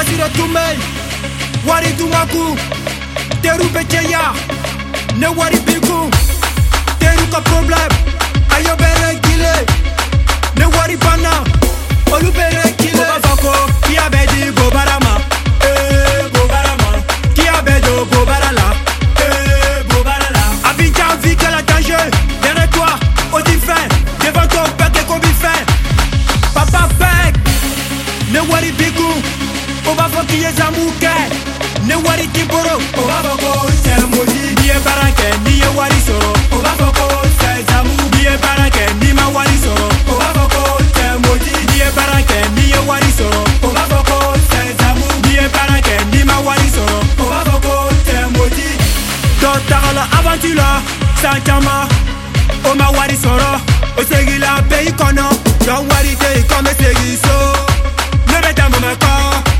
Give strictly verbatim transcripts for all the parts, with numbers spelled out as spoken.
Basira Tumei, Wari Tumaku, Teru Becheya, Ne Wari Biku, Teru ka problem, Ayo Bere Kile, Ne Wari Bana, Olu Bere Kile. Bafako, Kia Bedi Bobarama, Eh Bobarama, Kia Bedo Bobarala, Eh Bobarala. Abidjan vit que la danger, derrière toi, au divin, devant ton père que qu'on fait. Papa Pek, Ne Wari Biku. Oba foki ye zamuke, ne wari kiboro. Oba foko se moji, niye barake, niye wari soro. Oba foko se zamu, niye barake, ni ma wari soro. Oba foko se moji, niye barake, niye wari soro. Oba foko se zamu, niye barake, ni ma wari soro. Oba foko se moji. Don tagala aventure, sans chama, oma wari soro. Osegi la pays kono, don wari te comme segi so. Ne beta mo meko.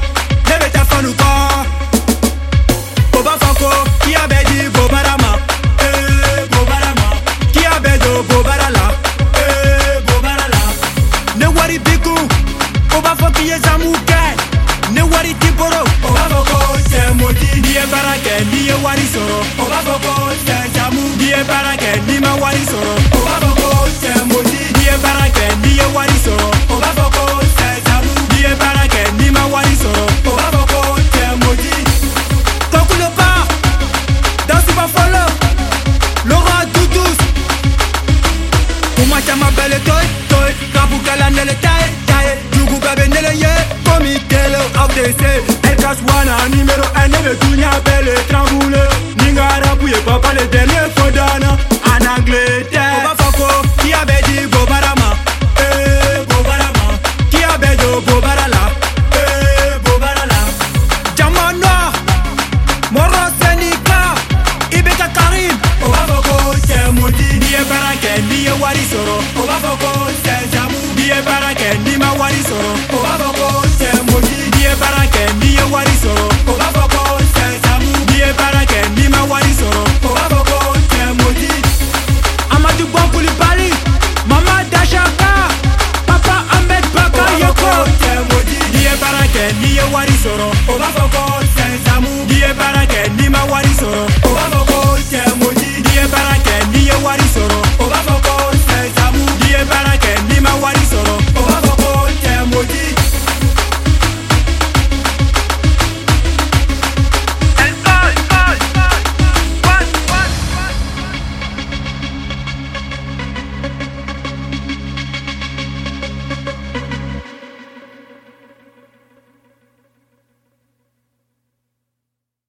Oba Fako, qui a bedi Bobarama, eh Bobarama, qui a bedo Bobarala, eh Bobarala. Ne wari biku, Oba Fako ye zamuke, ne wari tiboro. Oba Fako se moti, niye barake, niye wari soro. Oba Fako se zamu, niye barake, ni ma wari soro. Oba Fako se moti, niye barake, niye wari soro. Oba Fako se zamu, niye barake, ni ma wari soro. Oba Fako se moti. Chama belle toy toy, Kabukala nele taye taye, Jugu gabe nele ye, Komi kele of the say, El Kaswana numéro un nele dunya belle trangule, Ningara bouye papa le dernier fodana, en Angleterre. Oba Fako, qui a bedi Bobarama, eh Bobarama, qui a bedo Bobarala, eh Bobarala. Jamano, Moro Senika, Ibeka Karim. Oba Fako, c'est maudit, niye barake, niye wari soro. Oba Fako, c'est jamu, niye barake, ni ma wari soro. Oba Fako, c'est maudit, niye barake, niye wari soro. Oba Fako, c'est jamu, niye barake, ni ma wari soro. Oba Fako, c'est maudit. Amadou Bon Koulibaly, Mama Dachaka, Papa Ahmed Bakayoko, c'est maudit, niye barake, niye wari soro. Oba Fako.